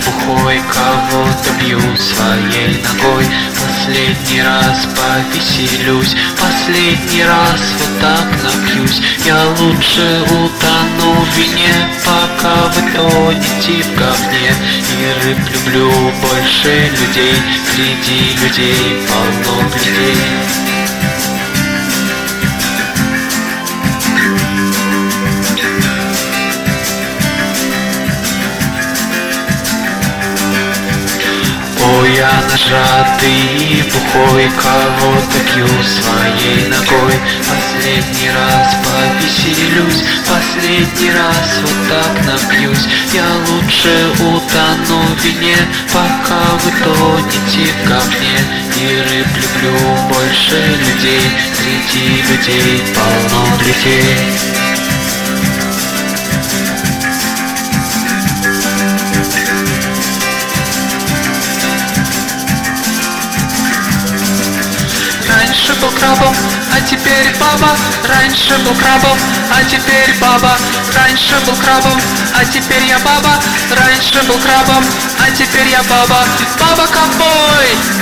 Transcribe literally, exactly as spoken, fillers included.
бухой, кого-то бью своей ногой. Последний раз повеселюсь, последний раз вот так напьюсь. Я лучше утону в вине, пока вы тонете в говне. И рыб люблю больше людей, среди людей полно людей. Ой, я нажатый и бухой, кого-то бью своей ногой. Последний раз повеселюсь, последний раз вот так напьюсь. Я лучше утону в вине, пока вы тонете в говне. И рыб люблю больше людей, среди людей полно людей. Раньше был крабом, а теперь баба. Раньше был крабом, а теперь баба. Раньше был крабом, а теперь я баба. Раньше был крабом, а теперь я баба. Баба ковбой!